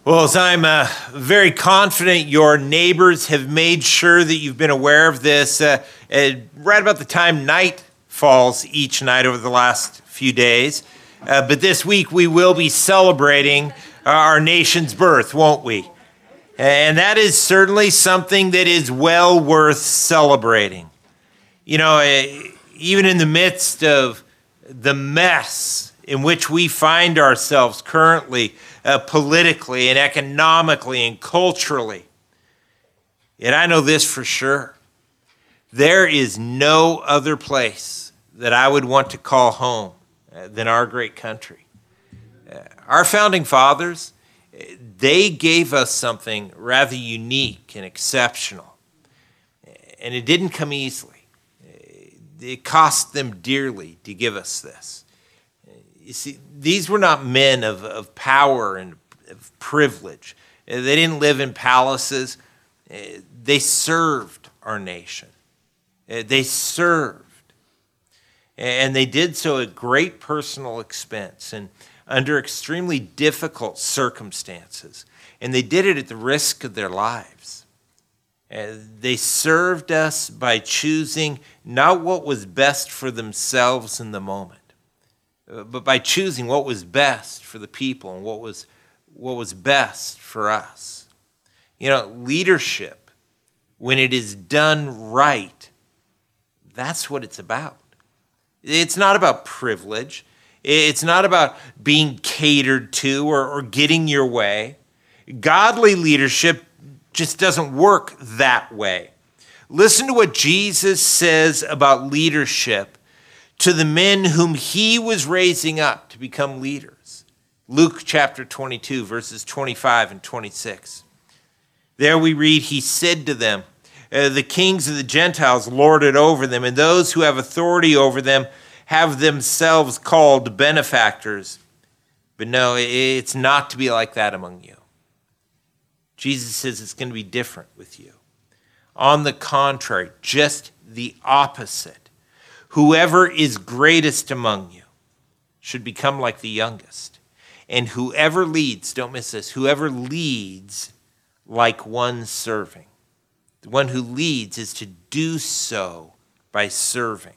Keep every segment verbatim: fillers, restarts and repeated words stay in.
Well, as I'm uh, very confident your neighbors have made sure that you've been aware of this, uh, uh, right about the time night falls each night over the last few days. Uh, but this week we will be celebrating our nation's birth, won't we? And that is certainly something that is well worth celebrating. You know, uh, even in the midst of the mess in which we find ourselves currently, uh, politically and economically and culturally. Yet I know this for sure. There is no other place that I would want to call home uh, than our great country. Uh, our founding fathers, they gave us something rather unique and exceptional. And it didn't come easily. It cost them dearly to give us this. You see, these were not men of, of power and of privilege. They didn't live in palaces. They served our nation. They served. And they did so at great personal expense and under extremely difficult circumstances. And they did it at the risk of their lives. They served us by choosing not what was best for themselves in the moment, but by choosing what was best for the people and what was what was best for us. You know, leadership, when it is done right, that's what it's about. It's not about privilege. It's not about being catered to or, or getting your way. Godly leadership just doesn't work that way. Listen to what Jesus says about leadership to the men whom he was raising up to become leaders. Luke chapter twenty-two, verses twenty-five and twenty-six. There we read, he said to them, the kings of the Gentiles lord it over them, and those who have authority over them have themselves called benefactors. But no, it's not to be like that among you. Jesus says it's going to be different with you. On the contrary, just the opposite. Whoever is greatest among you should become like the youngest. And whoever leads, don't miss this, whoever leads like one serving. The one who leads is to do so by serving.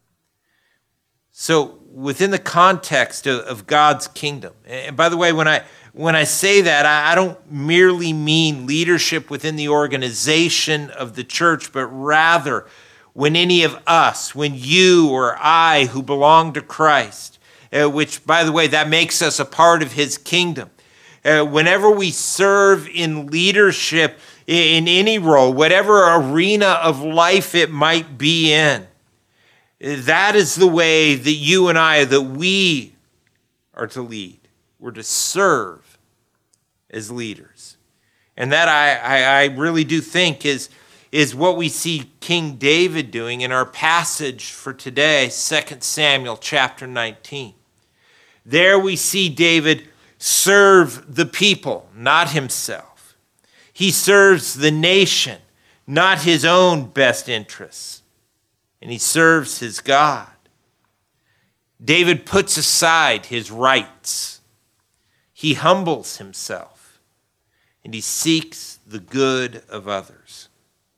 So within the context of, of God's kingdom, and by the way, when I when I say that, I, I don't merely mean leadership within the organization of the church, but rather when any of us, when you or I who belong to Christ, uh, which, by the way, that makes us a part of his kingdom, uh, whenever we serve in leadership in any role, whatever arena of life it might be in, that is the way that you and I, that we are to lead. We're to serve as leaders. And that I, I, I really do think is is what we see King David doing in our passage for today, Second Samuel chapter nineteen. There we see David serve the people, not himself. He serves the nation, not his own best interests. And he serves his God. David puts aside his rights. He humbles himself, and he seeks the good of others.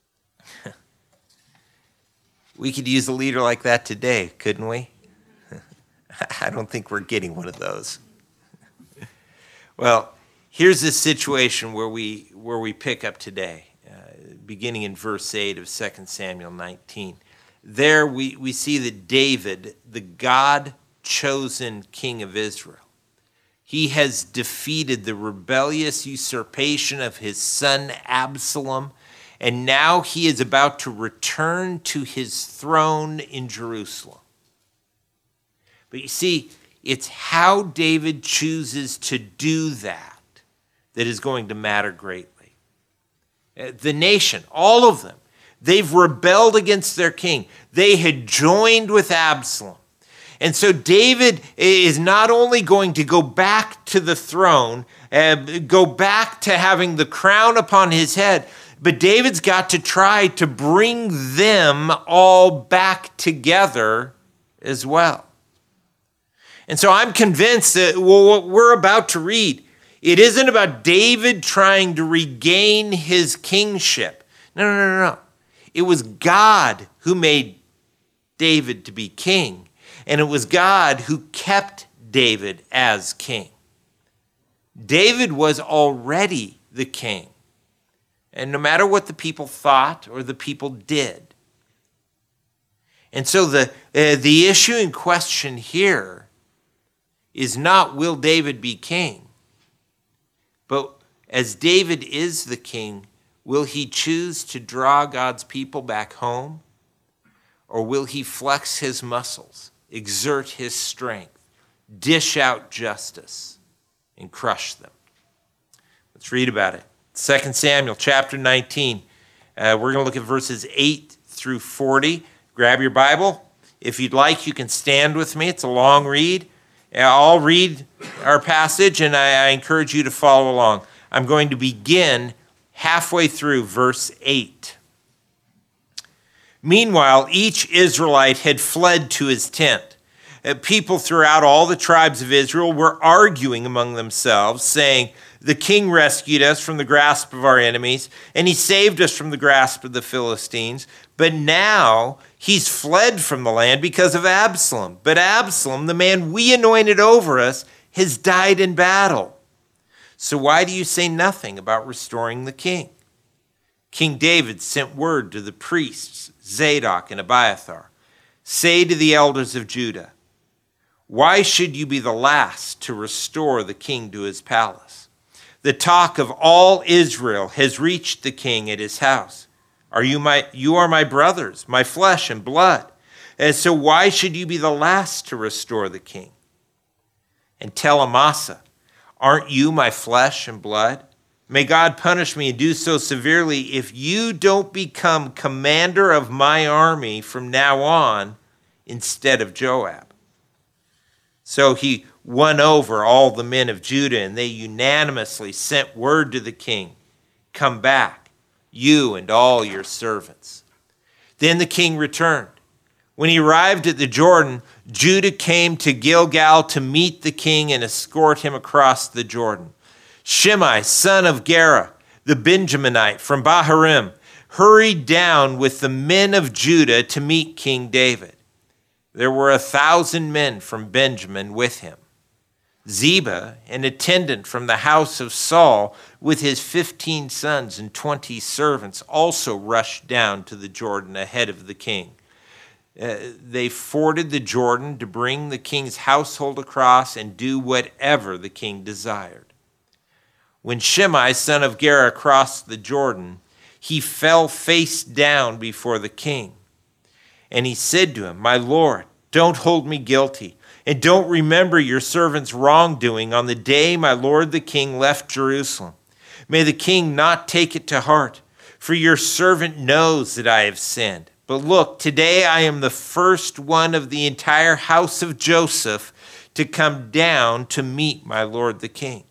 We could use a leader like that today, couldn't we? I don't think we're getting one of those. Well, here's this situation where we where we pick up today, uh, beginning in verse eight of Second Samuel nineteen. There we, we see that David, the God-chosen king of Israel, he has defeated the rebellious usurpation of his son Absalom, and now he is about to return to his throne in Jerusalem. But you see, it's how David chooses to do that that is going to matter greatly. The nation, all of them, they've rebelled against their king. They had joined with Absalom. And so David is not only going to go back to the throne, uh, go back to having the crown upon his head, but David's got to try to bring them all back together as well. And so I'm convinced that what we're about to read It isn't about David trying to regain his kingship. No, no, no, no. It was God who made David to be king, and it was God who kept David as king. David was already the king, and no matter what the people thought or the people did. And so the, uh, the issue in question here is not will David be king, but as David is the king, will he choose to draw God's people back home? Or will he flex his muscles, exert his strength, dish out justice, and crush them? Let's read about it. Second Samuel chapter nineteen. Uh, we're going to look at verses eight through forty. Grab your Bible. If you'd like, you can stand with me. It's a long read. I'll read our passage, and I, I encourage you to follow along. I'm going to begin halfway through verse eight. Meanwhile, each Israelite had fled to his tent. People throughout all the tribes of Israel were arguing among themselves, saying, "The king rescued us from the grasp of our enemies, and he saved us from the grasp of the Philistines. But now he's fled from the land because of Absalom. But Absalom, the man we anointed over us, has died in battle. So why do you say nothing about restoring the king?" King David sent word to the priests, Zadok and Abiathar, "Say to the elders of Judah, why should you be the last to restore the king to his palace? The talk of all Israel has reached the king at his house. Are you my you are my brothers, my flesh and blood. And so why should you be the last to restore the king? And tell Amasa, aren't you my flesh and blood? May God punish me and do so severely if you don't become commander of my army from now on instead of Joab." So he won over all the men of Judah, and they unanimously sent word to the king, "Come back, you and all your servants." Then the king returned. When he arrived at the Jordan, Judah came to Gilgal to meet the king and escort him across the Jordan. Shimei, son of Gera, the Benjaminite from Bahurim, hurried down with the men of Judah to meet King David. There were a thousand men from Benjamin with him. Ziba, an attendant from the house of Saul, with his fifteen sons and twenty servants, also rushed down to the Jordan ahead of the king. Uh, they forded the Jordan to bring the king's household across and do whatever the king desired. When Shimei, son of Gera, crossed the Jordan, he fell face down before the king. And he said to him, "My lord, don't hold me guilty, and don't remember your servant's wrongdoing on the day my lord the king left Jerusalem. May the king not take it to heart, for your servant knows that I have sinned. But look, today I am the first one of the entire house of Joseph to come down to meet my lord the king."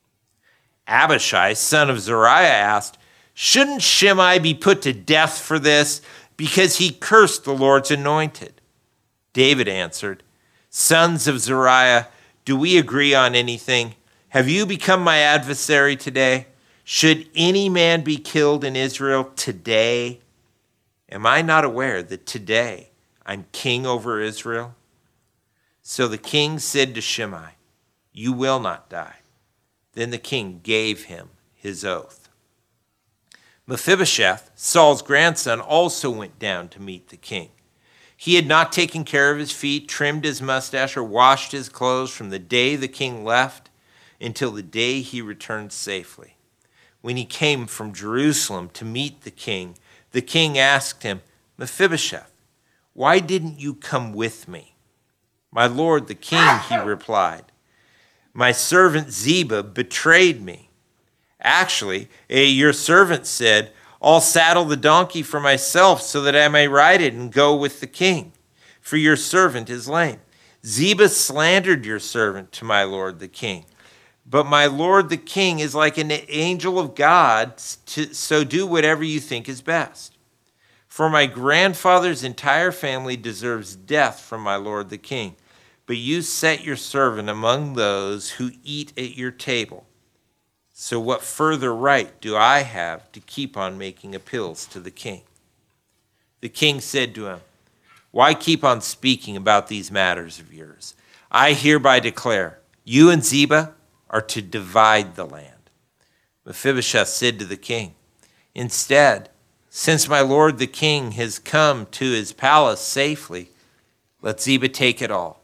Abishai, son of Zeruiah, asked, "Shouldn't Shimei be put to death for this, because he cursed the Lord's anointed?" David answered, "Sons of Zeruiah, do we agree on anything? Have you become my adversary today? Should any man be killed in Israel today? Am I not aware that today I'm king over Israel?" So the king said to Shimei, "You will not die." Then the king gave him his oath. Mephibosheth, Saul's grandson, also went down to meet the king. He had not taken care of his feet, trimmed his mustache, or washed his clothes from the day the king left until the day he returned safely. When he came from Jerusalem to meet the king, the king asked him, "Mephibosheth, why didn't you come with me?" "My lord the king," he replied, "my servant Ziba betrayed me. Actually, your servant said, 'I'll saddle the donkey for myself so that I may ride it and go with the king, for your servant is lame.' Ziba slandered your servant to my lord the king. But my lord the king is like an angel of God, to, so do whatever you think is best. For my grandfather's entire family deserves death from my lord the king. But you set your servant among those who eat at your table. So what further right do I have to keep on making appeals to the king?" The king said to him, "Why keep on speaking about these matters of yours? I hereby declare, you and Ziba are to divide the land." Mephibosheth said to the king, "Instead, since my lord the king has come to his palace safely, let Ziba take it all."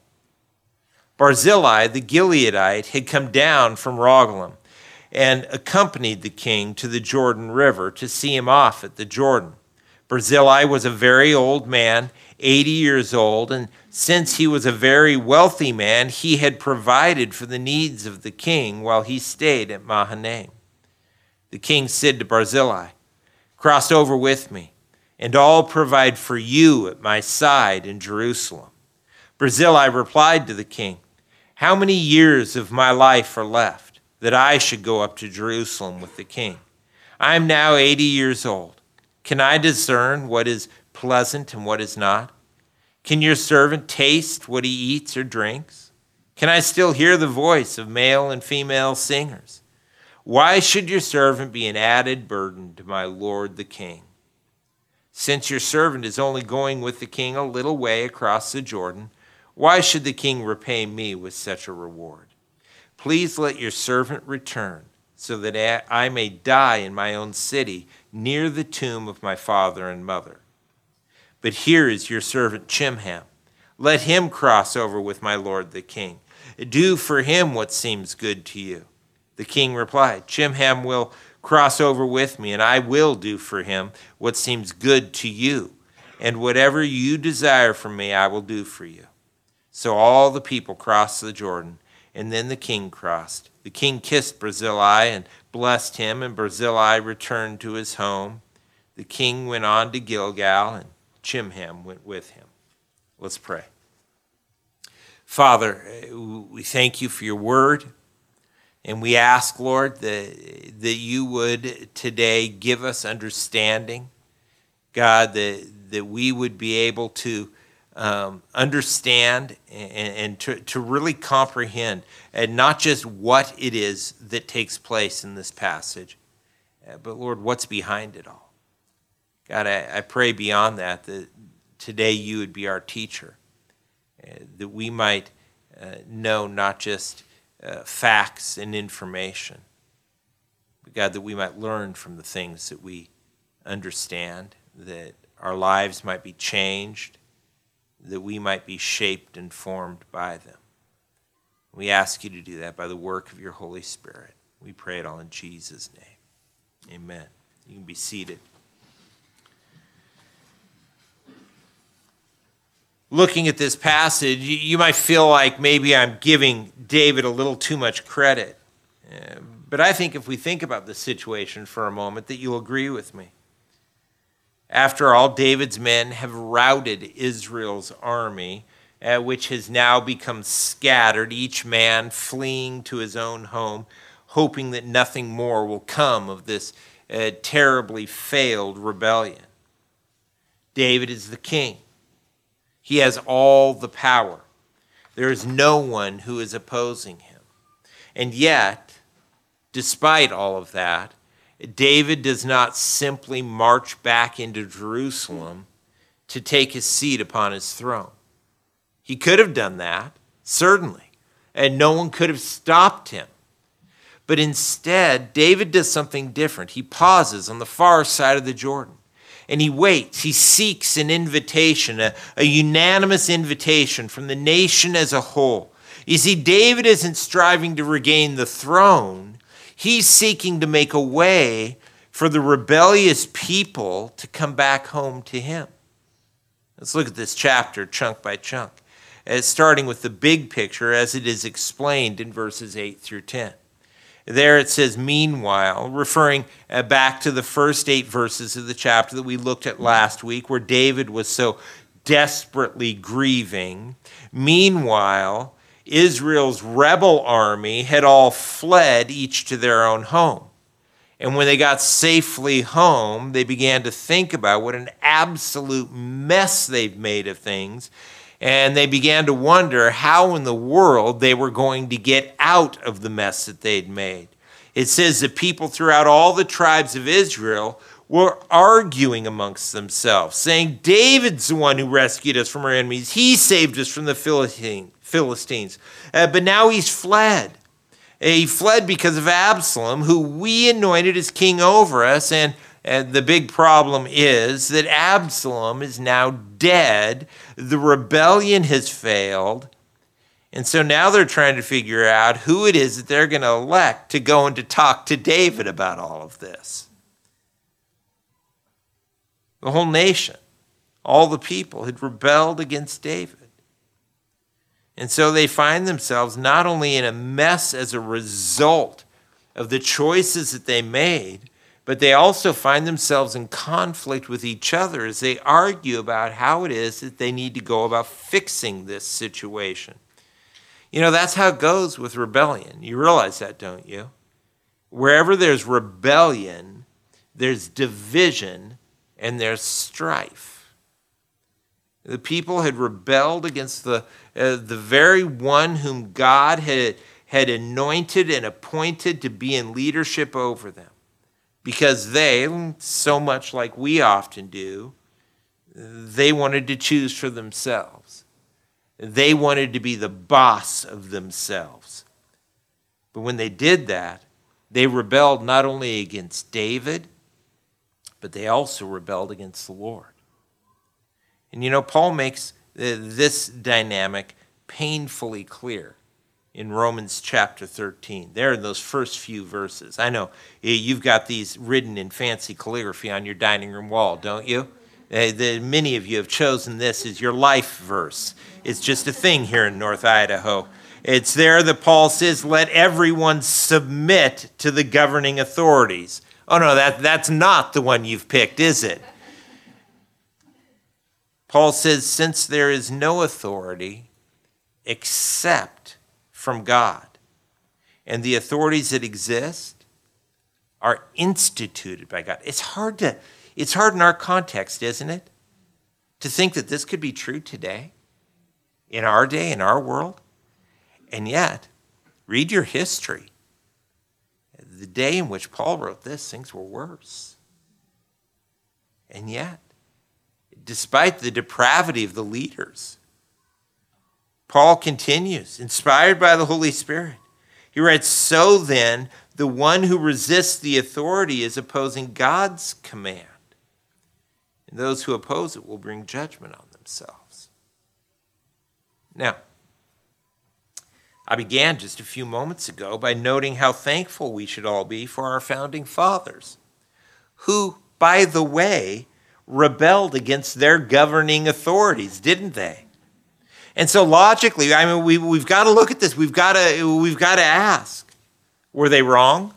Barzillai the Gileadite had come down from Rogelim and accompanied the king to the Jordan River to see him off at the Jordan. Barzillai was a very old man, eighty years old, and since he was a very wealthy man, he had provided for the needs of the king while he stayed at Mahanaim. The king said to Barzillai, "Cross over with me, and I'll provide for you at my side in Jerusalem." Barzillai replied to the king, "How many years of my life are left that I should go up to Jerusalem with the king? I am now eighty years old. Can I discern what is pleasant and what is not? Can your servant taste what he eats or drinks? Can I still hear the voice of male and female singers? Why should your servant be an added burden to my lord the king? Since your servant is only going with the king a little way across the Jordan, why should the king repay me with such a reward? Please let your servant return so that I may die in my own city near the tomb of my father and mother. But here is your servant Chimham. Let him cross over with my lord the king. Do for him what seems good to you." The king replied, "Chimham will cross over with me, and I will do for him what seems good to you. And whatever you desire from me, I will do for you." So all the people crossed the Jordan, and then the king crossed. The king kissed Barzillai and blessed him, and Barzillai returned to his home. The king went on to Gilgal, and Chimham went with him. Let's pray. Father, we thank you for your word, and we ask, Lord, that, that you would today give us understanding. God, that, that we would be able to Um, understand and, and to, to really comprehend, and not just what it is that takes place in this passage, uh, but Lord, what's behind it all. God, I, I pray beyond that, that today you would be our teacher, uh, that we might uh, know not just uh, facts and information, but God, that we might learn from the things that we understand, that our lives might be changed, that we might be shaped and formed by them. We ask you to do that by the work of your Holy Spirit. We pray it all in Jesus' name. Amen. You can be seated. Looking at this passage, you might feel like maybe I'm giving David a little too much credit. But I think if we think about the situation for a moment, that you'll agree with me. After all, David's men have routed Israel's army, uh, which has now become scattered, each man fleeing to his own home, hoping that nothing more will come of this uh, terribly failed rebellion. David is the king. He has all the power. There is no one who is opposing him. And yet, despite all of that, David does not simply march back into Jerusalem to take his seat upon his throne. He could have done that, certainly, and no one could have stopped him. But instead, David does something different. He pauses on the far side of the Jordan, and he waits. He seeks an invitation, a, a unanimous invitation from the nation as a whole. You see, David isn't striving to regain the throne. He's seeking to make a way for the rebellious people to come back home to him. Let's look at this chapter chunk by chunk, as starting with the big picture as it is explained in verses eight through ten. There it says, meanwhile, referring back to the first eight verses of the chapter that we looked at last week, where David was so desperately grieving. Meanwhile, Israel's rebel army had all fled, each to their own home. And when they got safely home, they began to think about what an absolute mess they've made of things. And they began to wonder how in the world they were going to get out of the mess that they'd made. It says the people throughout all the tribes of Israel were arguing amongst themselves, saying, David's the one who rescued us from our enemies. He saved us from the Philistine, Philistines. Uh, but now he's fled. He fled because of Absalom, who we anointed as king over us. And, and the big problem is that Absalom is now dead. The rebellion has failed. And so now they're trying to figure out who it is that they're going to elect to go and to talk to David about all of this. The whole nation, all the people had rebelled against David. And so they find themselves not only in a mess as a result of the choices that they made, but they also find themselves in conflict with each other as they argue about how it is that they need to go about fixing this situation. You know, that's how it goes with rebellion. You realize that, don't you? Wherever there's rebellion, there's division and there's strife. The people had rebelled against the, uh, the very one whom God had, had anointed and appointed to be in leadership over them. Because they, so much like we often do, they wanted to choose for themselves. They wanted to be the boss of themselves. But when they did that, they rebelled not only against David, but they also rebelled against the Lord. And you know, Paul makes this dynamic painfully clear in Romans chapter thirteen. There in those first few verses. I know you've got these written in fancy calligraphy on your dining room wall, don't you? Uh, the, many of you have chosen this as your life verse. It's just a thing here in North Idaho. It's there that Paul says, let everyone submit to the governing authorities. Oh no, that, that's not the one you've picked, is it? Paul says, since there is no authority except from God, and the authorities that exist are instituted by God. It's hard to, it's hard in our context, isn't it? To think that this could be true today, in our day, in our world. And yet, read your history. The day in which Paul wrote this, things were worse. And yet, despite the depravity of the leaders, Paul continues, inspired by the Holy Spirit. He writes, so then, the one who resists the authority is opposing God's command. And those who oppose it will bring judgment on themselves. Now, I began just a few moments ago by noting how thankful we should all be for our founding fathers, who, by the way, rebelled against their governing authorities, didn't they? And so logically, I mean, we, we've got to look at this. We've got to, we've got to ask, were they wrong?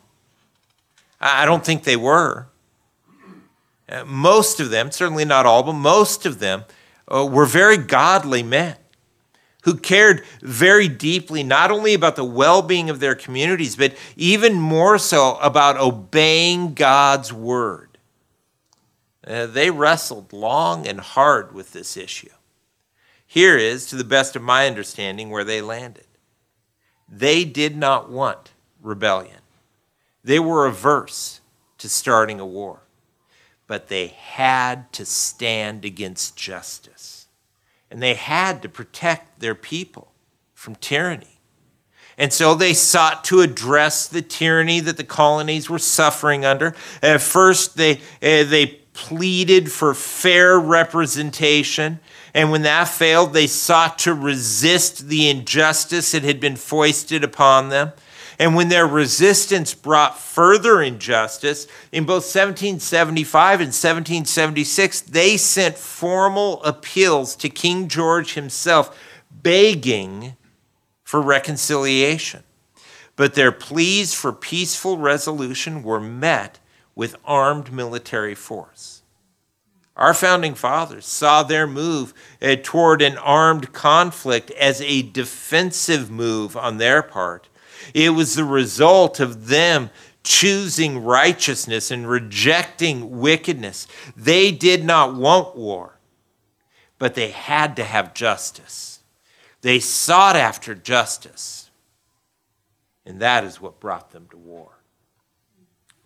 I don't think they were. Uh, most of them, certainly not all, but most of them uh, were very godly men who cared very deeply, not only about the well-being of their communities, but even more so about obeying God's word. Uh, they wrestled long and hard with this issue. Here is, to the best of my understanding, where they landed. They did not want rebellion. They were averse to starting a war, but they had to stand against justice. And they had to protect their people from tyranny. And so they sought to address the tyranny that the colonies were suffering under. At first, they, uh, they pleaded for fair representation. And when that failed, they sought to resist the injustice that had been foisted upon them. And when their resistance brought further injustice, in both seventeen seventy-five and seventeen seventy-six, they sent formal appeals to King George himself, begging for reconciliation. But their pleas for peaceful resolution were met with armed military force. Our founding fathers saw their move uh, toward an armed conflict as a defensive move on their part. It was the result of them choosing righteousness and rejecting wickedness. They did not want war, but they had to have justice. They sought after justice, and that is what brought them to war.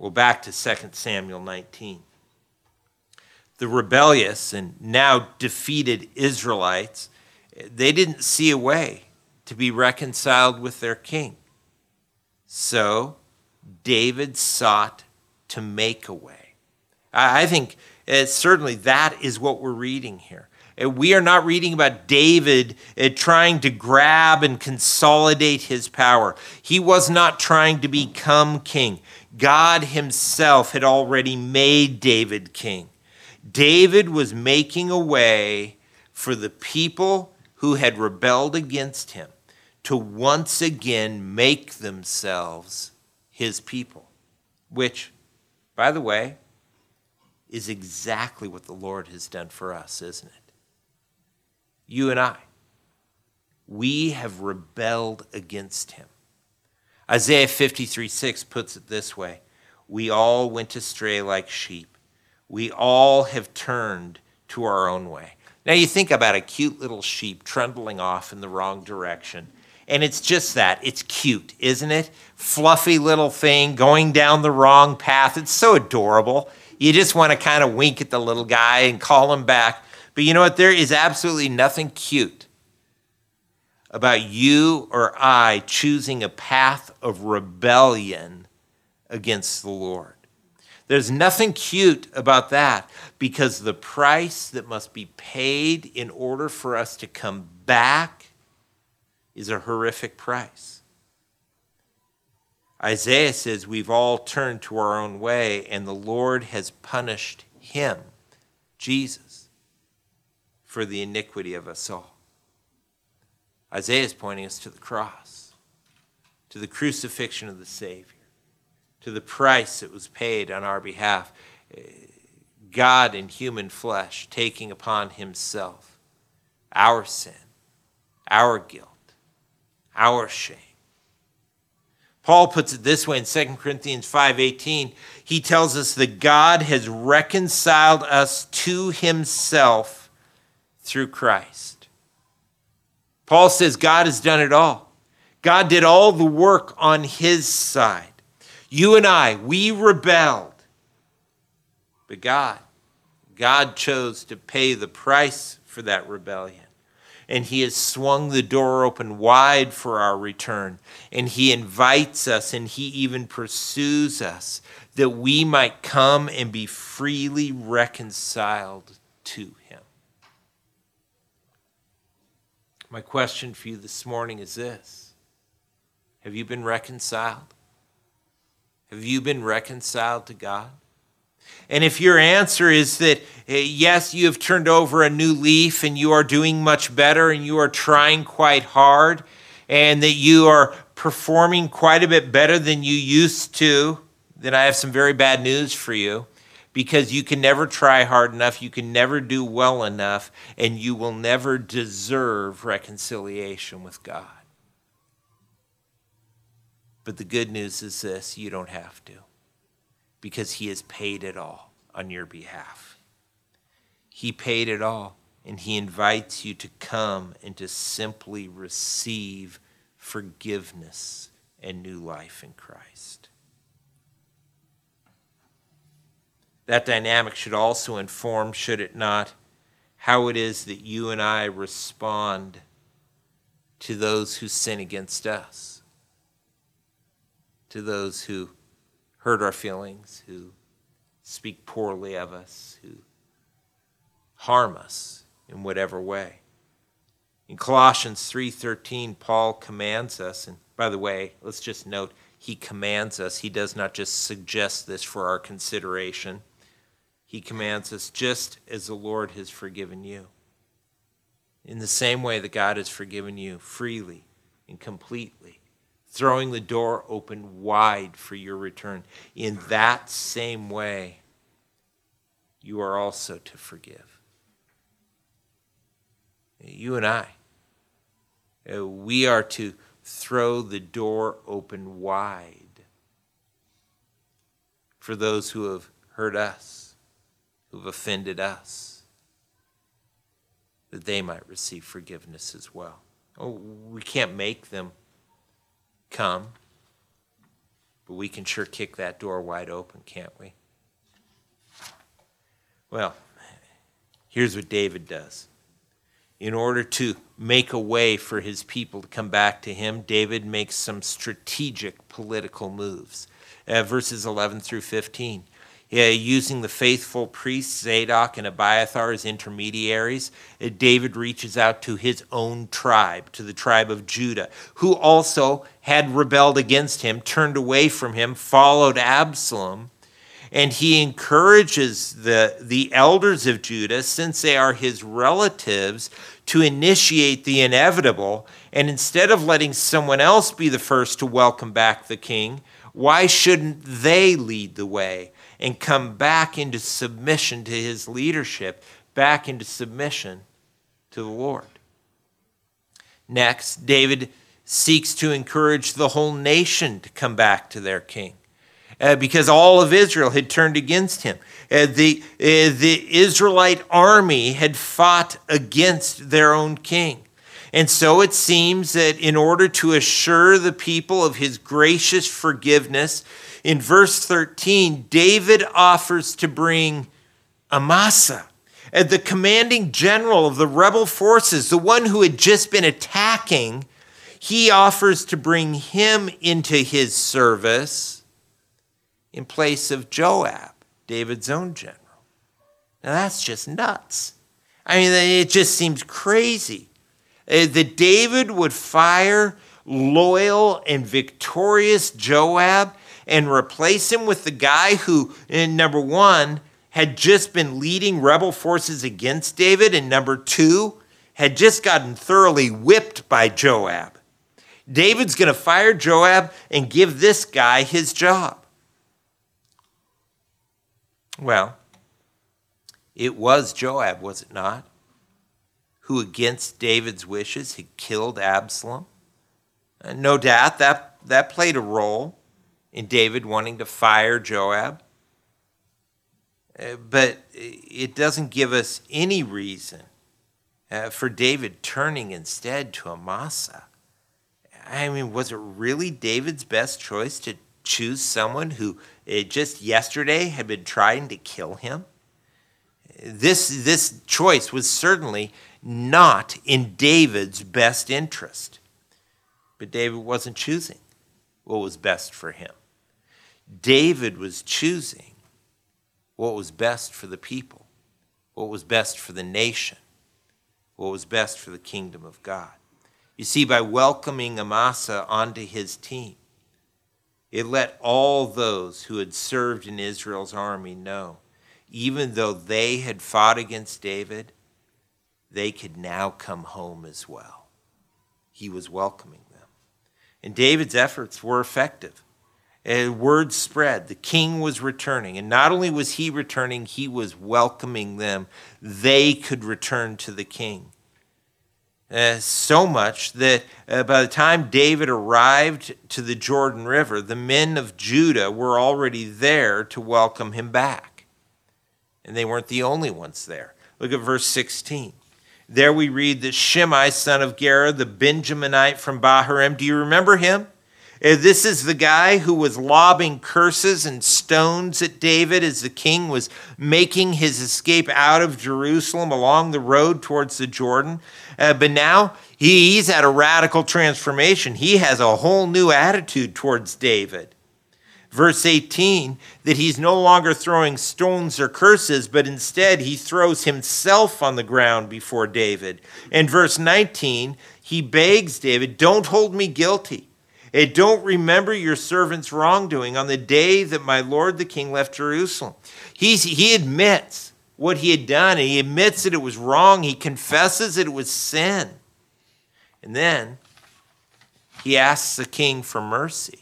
Well, back to Second Samuel nineteen. The rebellious and now defeated Israelites, they didn't see a way to be reconciled with their king. So David sought to make a way. I think uh, certainly that is what we're reading here. Uh, We are not reading about David uh, trying to grab and consolidate his power. He was not trying to become king. God himself had already made David king. David was making a way for the people who had rebelled against him to once again make themselves his people, which, by the way, is exactly what the Lord has done for us, isn't it? You and I, we have rebelled against him. Isaiah fifty-three six puts it this way: we all went astray like sheep. We all have turned to our own way. Now you think about a cute little sheep trundling off in the wrong direction. And it's just that. It's cute, isn't it? Fluffy little thing going down the wrong path. It's so adorable. You just want to kind of wink at the little guy and call him back. But you know what? There is absolutely nothing cute about you or I choosing a path of rebellion against the Lord. There's nothing cute about that, because the price that must be paid in order for us to come back is a horrific price. Isaiah says we've all turned to our own way, and the Lord has punished him, Jesus, for the iniquity of us all. Isaiah is pointing us to the cross, to the crucifixion of the Savior, to the price that was paid on our behalf. God in human flesh taking upon himself our sin, our guilt, our shame. Paul puts it this way in Second Corinthians five eighteen. He tells us that God has reconciled us to himself through Christ. Paul says God has done it all. God did all the work on his side. You and I, we rebelled. But God, God chose to pay the price for that rebellion. And he has swung the door open wide for our return. And he invites us, and he even pursues us, that we might come and be freely reconciled to him. My question for you this morning is this: have you been reconciled? Have you been reconciled to God? And if your answer is that, yes, you have turned over a new leaf and you are doing much better and you are trying quite hard and that you are performing quite a bit better than you used to, then I have some very bad news for you, because you can never try hard enough, you can never do well enough, and you will never deserve reconciliation with God. But the good news is this: you don't have to, because he has paid it all on your behalf. He paid it all, and he invites you to come and to simply receive forgiveness and new life in Christ. That dynamic should also inform, should it not, how it is that you and I respond to those who sin against us, to those who hurt our feelings, who speak poorly of us, who harm us in whatever way. In Colossians three thirteen, Paul commands us, and by the way, let's just note, he commands us. He does not just suggest this for our consideration. He commands us, just as the Lord has forgiven you. In the same way that God has forgiven you freely and completely, throwing the door open wide for your return, in that same way, you are also to forgive. You and I, we are to throw the door open wide for those who have hurt us, who have offended us, that they might receive forgiveness as well. Oh, we can't make them come, but we can sure kick that door wide open, can't we? Well, here's what David does. In order to make a way for his people to come back to him, David makes some strategic political moves. Uh, verses eleven through fifteen. Uh, using the faithful priests Zadok and Abiathar as intermediaries, uh, David reaches out to his own tribe, to the tribe of Judah, who also had rebelled against him, turned away from him, followed Absalom. And he encourages the, the elders of Judah, since they are his relatives, to initiate the inevitable. And instead of letting someone else be the first to welcome back the king, why shouldn't they lead the way and come back into submission to his leadership, back into submission to the Lord? Next, David seeks to encourage the whole nation to come back to their king. Uh, because all of Israel had turned against him. Uh, the, uh, the Israelite army had fought against their own king. And so it seems that in order to assure the people of his gracious forgiveness, in verse thirteen, David offers to bring Amasa, uh, the commanding general of the rebel forces, the one who had just been attacking. He offers to bring him into his service in place of Joab, David's own general. Now that's just nuts. I mean, it just seems crazy uh, that David would fire loyal and victorious Joab and replace him with the guy who, in number one, had just been leading rebel forces against David, and number two, had just gotten thoroughly whipped by Joab. David's going to fire Joab and give this guy his job. Well, it was Joab, was it not, who against David's wishes had killed Absalom? And no doubt that, that played a role in David wanting to fire Joab. Uh, but it doesn't give us any reason uh, for David turning instead to Amasa. I mean, was it really David's best choice to choose someone who uh, just yesterday had been trying to kill him? This, this choice was certainly not in David's best interest. But David wasn't choosing what was best for him. David was choosing what was best for the people, what was best for the nation, what was best for the kingdom of God. You see, by welcoming Amasa onto his team, it let all those who had served in Israel's army know, even though they had fought against David, they could now come home as well. He was welcoming them. And David's efforts were effective. And word spread. The king was returning. And not only was he returning, he was welcoming them. They could return to the king. Uh, so much that uh, by the time David arrived to the Jordan River, the men of Judah were already there to welcome him back. And they weren't the only ones there. Look at verse sixteen. There we read that Shimei, son of Gera, the Benjaminite from Bahurim, do you remember him? Uh, this is the guy who was lobbing curses and stones at David as the king was making his escape out of Jerusalem along the road towards the Jordan. Uh, but now he, he's had a radical transformation. He has a whole new attitude towards David. Verse eighteen, that he's no longer throwing stones or curses, but instead he throws himself on the ground before David. And verse nineteen, he begs David, don't hold me guilty. And don't remember your servant's wrongdoing on the day that my lord the king left Jerusalem. He's, he admits what he had done, and he admits that it was wrong. He confesses that it was sin. And then he asks the king for mercy.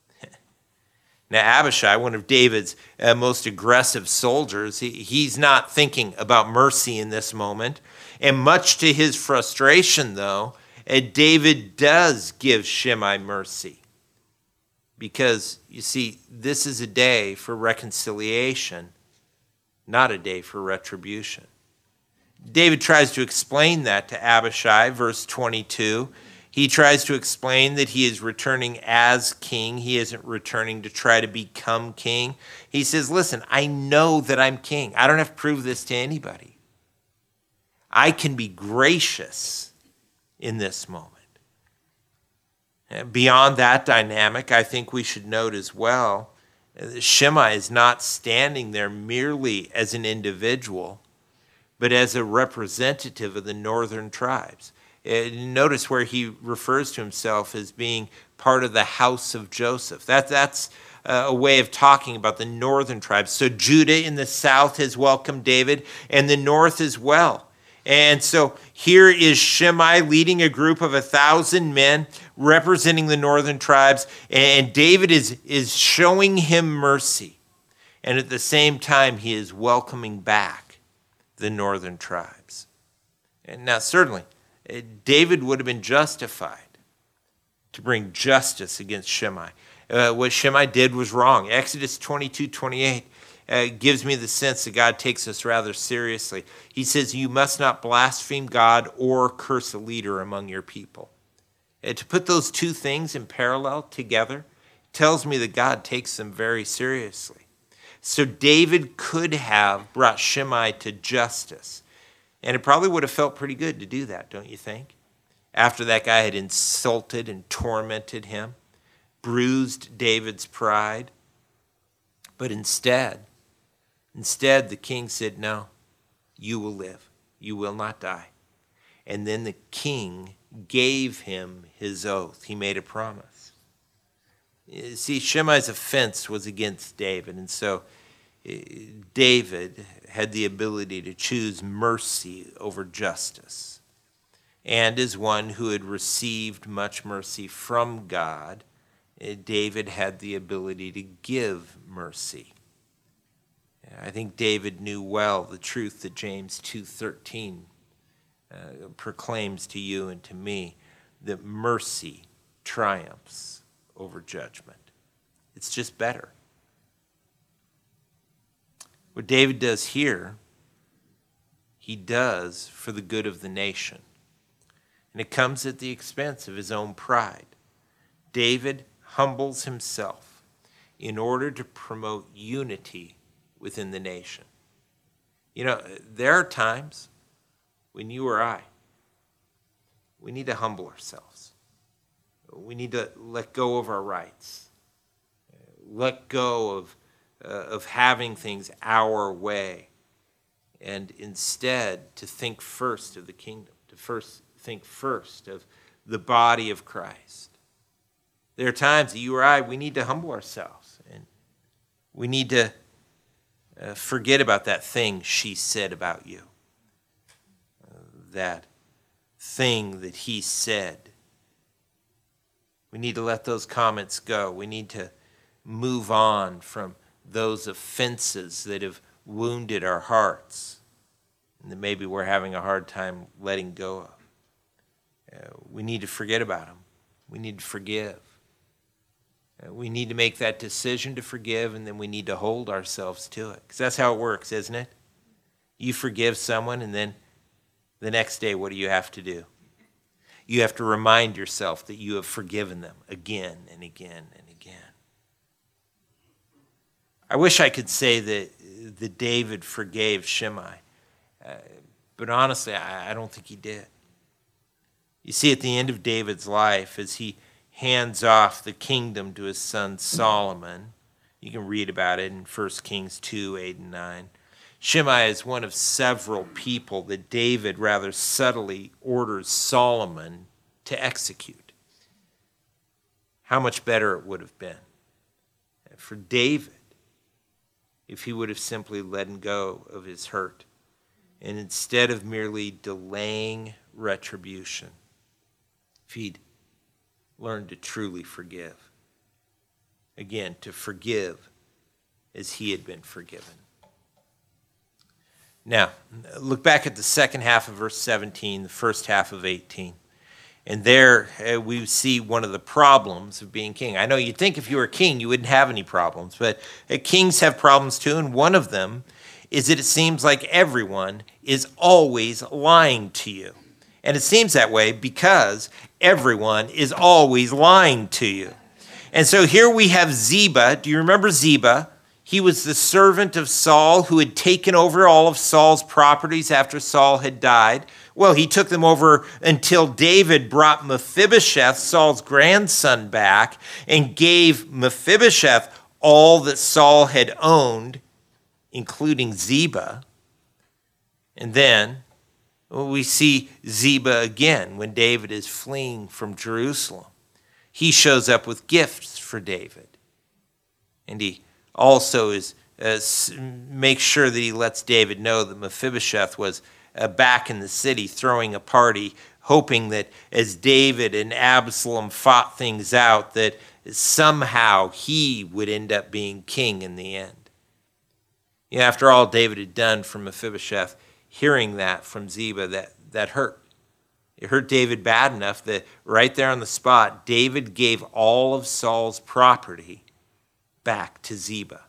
Now, Abishai, one of David's uh, most aggressive soldiers, he, he's not thinking about mercy in this moment. And much to his frustration, though, uh, David does give Shimei mercy. Because, you see, this is a day for reconciliation, not a day for retribution. David tries to explain that to Abishai, verse twenty-two. He tries to explain that he is returning as king. He isn't returning to try to become king. He says, listen, I know that I'm king. I don't have to prove this to anybody. I can be gracious in this moment. And beyond that dynamic, I think we should note as well, Shimei is not standing there merely as an individual, but as a representative of the northern tribes. Notice where he refers to himself as being part of the house of Joseph. That, that's a way of talking about the northern tribes. So Judah in the south has welcomed David, and the north as well. And so here is Shimei leading a group of a thousand men representing the northern tribes, and David is, is showing him mercy. And at the same time, he is welcoming back the northern tribes. And now, certainly, David would have been justified to bring justice against Shimei. Uh, what Shimei did was wrong. Exodus twenty-two twenty-eight uh, gives me the sense that God takes us rather seriously. He says, you must not blaspheme God or curse a leader among your people. And to put those two things in parallel together tells me that God takes them very seriously. So David could have brought Shimei to justice. And it probably would have felt pretty good to do that, don't you think? After that guy had insulted and tormented him, bruised David's pride. But instead, instead the king said, no, you will live. You will not die. And then the king gave him his oath. He made a promise. You see, Shimei's offense was against David, and so David had the ability to choose mercy over justice. And as one who had received much mercy from God, David had the ability to give mercy. I think David knew well the truth that James two thirteen uh, proclaims to you and to me, that mercy triumphs over judgment. It's just better. What David does here, he does for the good of the nation. And it comes at the expense of his own pride. David humbles himself in order to promote unity within the nation. You know, there are times when you or I, we need to humble ourselves. We need to let go of our rights. Let go of Uh, of having things our way, and instead to think first of the kingdom, to first think first of the body of Christ. There are times that you or I, we need to humble ourselves, and we need to uh, forget about that thing she said about you, uh, that thing that he said. We need to let those comments go. We need to move on from those offenses that have wounded our hearts and that maybe we're having a hard time letting go of. Uh, we need to forget about them. We need to forgive. Uh, we need to make that decision to forgive, and then we need to hold ourselves to it. Because that's how it works, isn't it? You forgive someone, and then the next day, what do you have to do? You have to remind yourself that you have forgiven them again and again and again. I wish I could say that, that David forgave Shimei, uh, but honestly, I, I don't think he did. You see, at the end of David's life, as he hands off the kingdom to his son Solomon, you can read about it in First Kings two, eight, and nine. Shimei is one of several people that David rather subtly orders Solomon to execute. How much better it would have been for David if he would have simply let go of his hurt, and instead of merely delaying retribution, if he'd learned to truly forgive. Again, to forgive as he had been forgiven. Now, look back at the second half of verse seventeen, the first half of eighteen. And there uh, we see one of the problems of being king. I know you'd think if you were king, you wouldn't have any problems, but uh, kings have problems too, and one of them is that it seems like everyone is always lying to you. And it seems that way because everyone is always lying to you. And so here we have Ziba. Do you remember Ziba? He was the servant of Saul who had taken over all of Saul's properties after Saul had died. Well, he took them over until David brought Mephibosheth, Saul's grandson, back and gave Mephibosheth all that Saul had owned, including Ziba. And then well, we see Ziba again when David is fleeing from Jerusalem. He shows up with gifts for David. And he also is uh, makes sure that he lets David know that Mephibosheth was uh, back in the city throwing a party, hoping that as David and Absalom fought things out, that somehow he would end up being king in the end. You know, after all David had done for Mephibosheth, hearing that from Ziba, that, that hurt. It hurt David bad enough that right there on the spot, David gave all of Saul's property back to Ziba.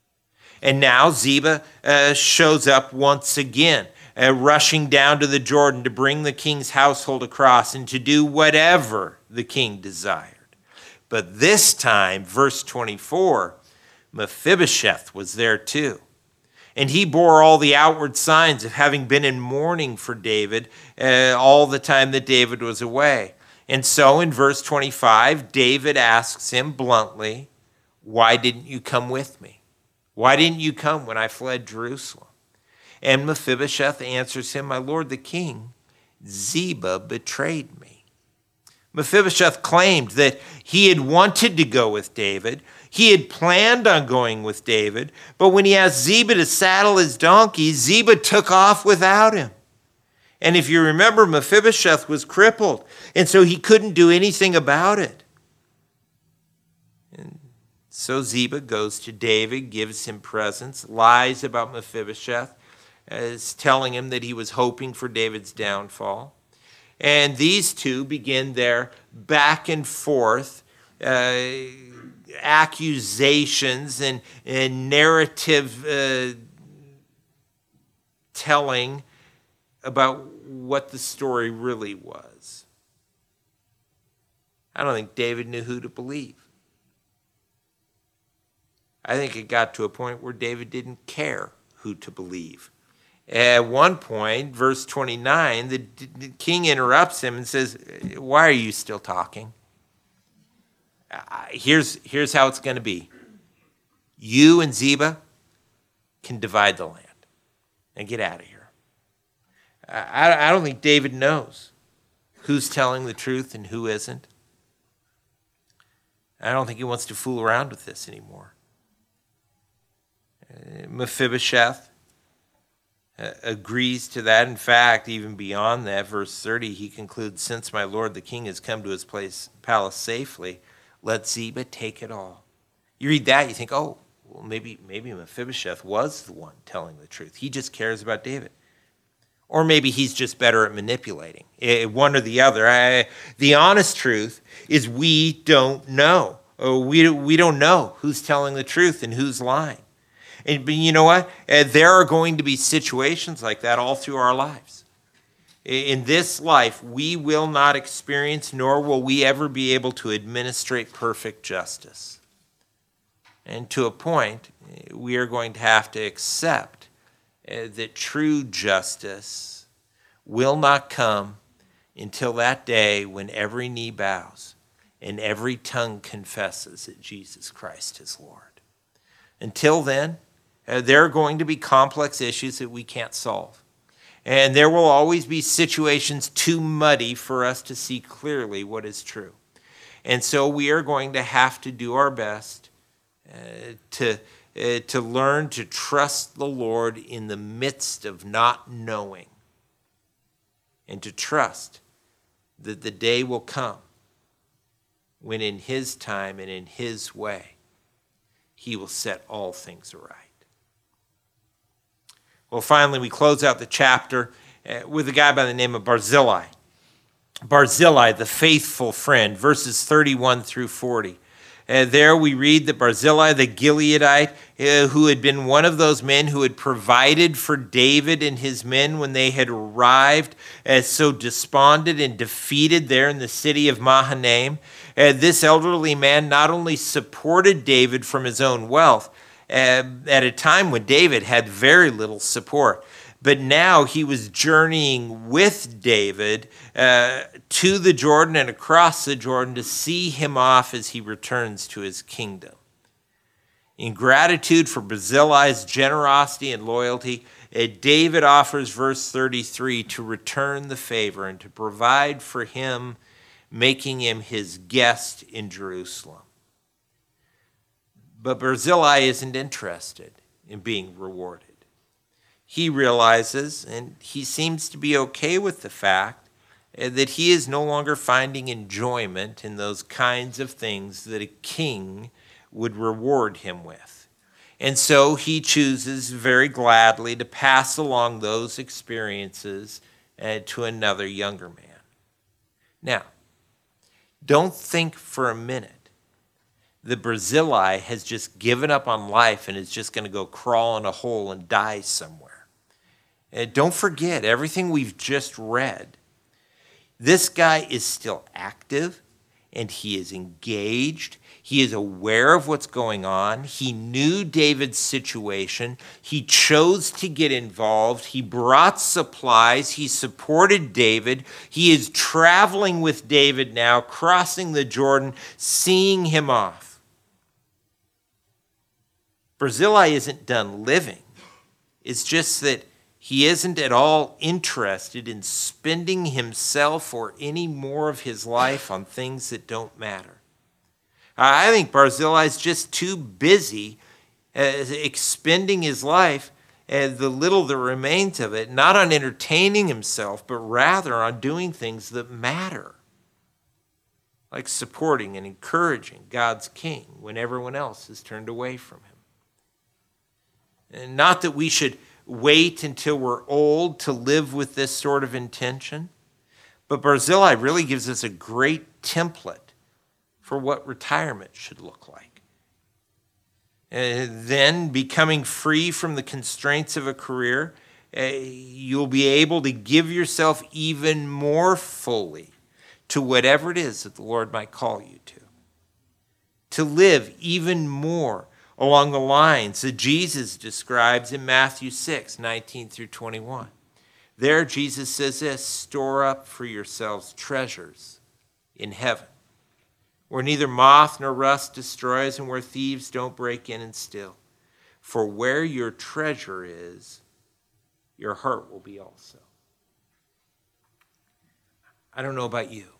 And now Ziba uh, shows up once again, uh, rushing down to the Jordan to bring the king's household across and to do whatever the king desired. But this time, verse twenty-four, Mephibosheth was there too. And he bore all the outward signs of having been in mourning for David uh, all the time that David was away. And so in verse twenty-five, David asks him bluntly, "Why didn't you come with me? Why didn't you come when I fled Jerusalem?" And Mephibosheth answers him, "My lord the king, Ziba betrayed me." Mephibosheth claimed that he had wanted to go with David. He had planned on going with David, but when he asked Ziba to saddle his donkey, Ziba took off without him. And if you remember, Mephibosheth was crippled, and so he couldn't do anything about it. And so Ziba goes to David, gives him presents, lies about Mephibosheth, as telling him that he was hoping for David's downfall. And these two begin their back and forth uh, accusations and, and narrative uh, telling about what the story really was. I don't think David knew who to believe. I think it got to a point where David didn't care who to believe. At one point, verse twenty-nine, the, the king interrupts him and says, "Why are you still talking? Uh, here's, here's how it's going to be. You and Ziba can divide the land and get out of here." I, I don't think David knows who's telling the truth and who isn't. I don't think he wants to fool around with this anymore. Uh, Mephibosheth agrees to that. In fact, even beyond that, verse thirty, he concludes, "Since my lord the king has come to his place, palace safely, let Ziba take it all." You read that, you think, oh, well, maybe, maybe Mephibosheth was the one telling the truth. He just cares about David. Or maybe he's just better at manipulating. One or the other. I, the honest truth is we don't know. We, we don't know who's telling the truth and who's lying. And you know what? Uh, there are going to be situations like that all through our lives. In this life, we will not experience, nor will we ever be able to administrate perfect justice. And to a point, we are going to have to accept uh, that true justice will not come until that day when every knee bows and every tongue confesses that Jesus Christ is Lord. Until then, Uh, there are going to be complex issues that we can't solve. And there will always be situations too muddy for us to see clearly what is true. And so we are going to have to do our best uh, to, uh, to learn to trust the Lord in the midst of not knowing. And to trust that the day will come when in his time and in his way, he will set all things right. Well, finally, we close out the chapter uh, with a guy by the name of Barzillai. Barzillai, the faithful friend, verses thirty-one through forty. Uh, there we read that Barzillai the Gileadite, uh, who had been one of those men who had provided for David and his men when they had arrived, uh, so despondent and defeated there in the city of Mahanaim. Uh, this elderly man not only supported David from his own wealth, uh, at a time when David had very little support, but now he was journeying with David uh, to the Jordan and across the Jordan to see him off as he returns to his kingdom. In gratitude for Barzillai's generosity and loyalty, uh, David offers, verse thirty-three, to return the favor and to provide for him, making him his guest in Jerusalem. But Barzillai isn't interested in being rewarded. He realizes, and he seems to be okay with the fact, that he is no longer finding enjoyment in those kinds of things that a king would reward him with. And so he chooses very gladly to pass along those experiences uh, to another younger man. Now, don't think for a minute that Barzillai has just given up on life and is just going to go crawl in a hole and die somewhere. And don't forget everything we've just read. This guy is still active and he is engaged. He is aware of what's going on. He knew David's situation. He chose to get involved. He brought supplies. He supported David. He is traveling with David now, crossing the Jordan, seeing him off. Barzillai isn't done living. It's just that he isn't at all interested in spending himself or any more of his life on things that don't matter. I think Barzillai is just too busy uh, expending his life, uh, the little that remains of it, not on entertaining himself, but rather on doing things that matter, like supporting and encouraging God's king when everyone else has turned away from him. And not that we should wait until we're old to live with this sort of intention. But Barzillai really gives us a great template for what retirement should look like. And then, becoming free from the constraints of a career, uh, you'll be able to give yourself even more fully to whatever it is that the Lord might call you to. To live even more along the lines that Jesus describes in Matthew six, nineteen through twenty-one. There, Jesus says this, store up for yourselves treasures in heaven, where neither moth nor rust destroys and where thieves don't break in and steal. For where your treasure is, your heart will be also. I don't know about you,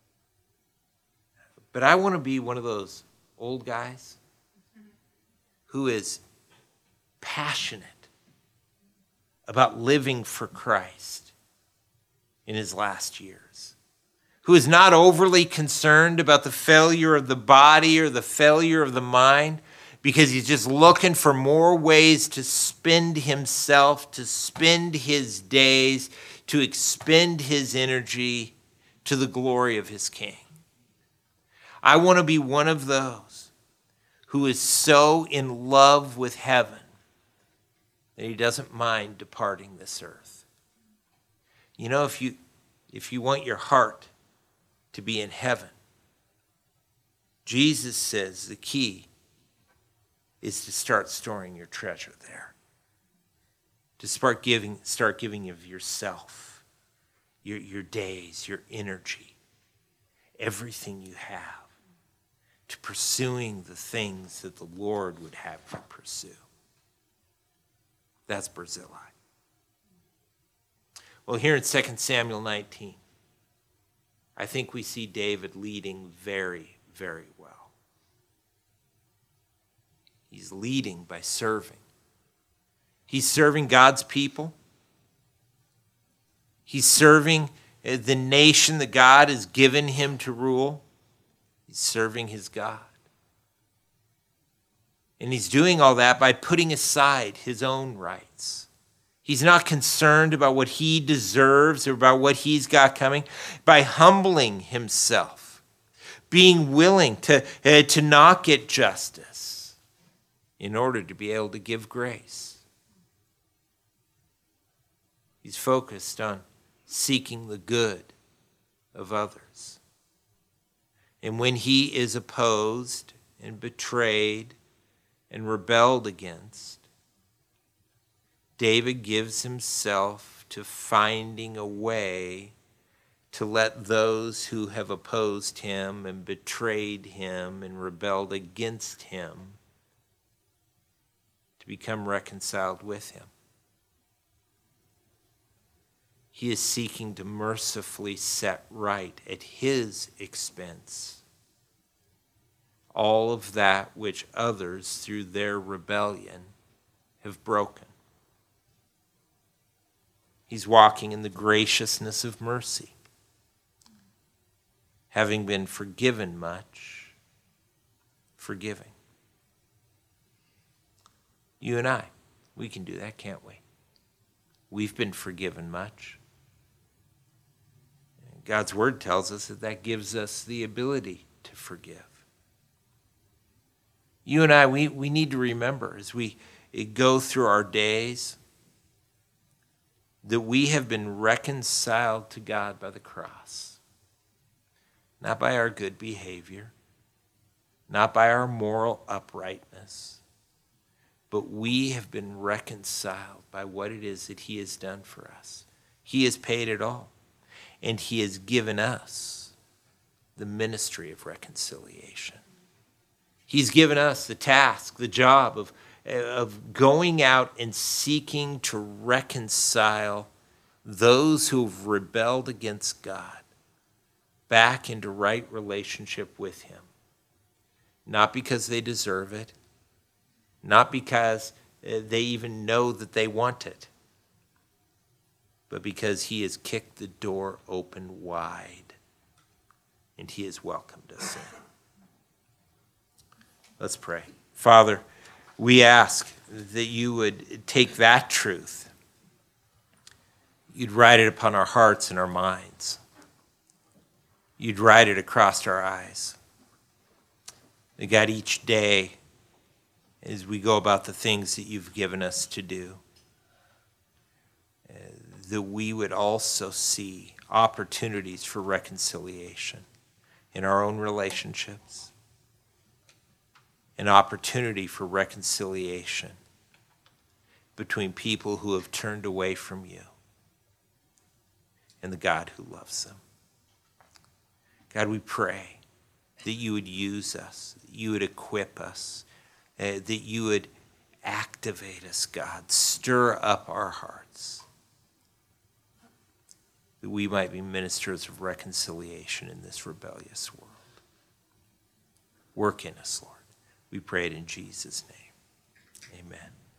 but I want to be one of those old guys who is passionate about living for Christ in his last years, who is not overly concerned about the failure of the body or the failure of the mind, because he's just looking for more ways to spend himself, to spend his days, to expend his energy to the glory of his King. I want to be one of those who is so in love with heaven that he doesn't mind departing this earth. You know, if you if you want your heart to be in heaven, Jesus says the key is to start storing your treasure there. To start giving, start giving of yourself, your, your days, your energy, everything you have, to pursuing the things that the Lord would have you pursue. That's Barzillai. Well, here in Second Samuel nineteen, I think we see David leading very, very well. He's leading by serving. He's serving God's people. He's serving the nation that God has given him to rule. He's serving his God. And he's doing all that by putting aside his own rights. He's not concerned about what he deserves or about what he's got coming. By humbling himself, being willing to, uh, to not get justice in order to be able to give grace. He's focused on seeking the good of others. And when he is opposed and betrayed and rebelled against, David gives himself to finding a way to let those who have opposed him and betrayed him and rebelled against him to become reconciled with him. He is seeking to mercifully set right at his expense all of that which others through their rebellion have broken. He's walking in the graciousness of mercy. Having been forgiven much, forgiving. You and I, we can do that, can't we? We've been forgiven much. God's word tells us that that gives us the ability to forgive. You and I, we, we need to remember as we go through our days that we have been reconciled to God by the cross. Not by our good behavior, not by our moral uprightness, but we have been reconciled by what it is that he has done for us. He has paid it all, and he has given us the ministry of reconciliation. He's given us the task, the job of, of going out and seeking to reconcile those who have rebelled against God back into right relationship with him. Not because they deserve it, not because they even know that they want it, but because he has kicked the door open wide and he has welcomed us in. Let's pray. Father, we ask that you would take that truth, you'd write it upon our hearts and our minds. You'd write it across our eyes. That God, each day, as we go about the things that you've given us to do, uh, that we would also see opportunities for reconciliation in our own relationships, an opportunity for reconciliation between people who have turned away from you and the God who loves them. God, we pray that you would use us, that you would equip us, uh, that you would activate us, God. Stir up our hearts, that we might be ministers of reconciliation in this rebellious world. Work in us, Lord. We pray it in Jesus' name. Amen.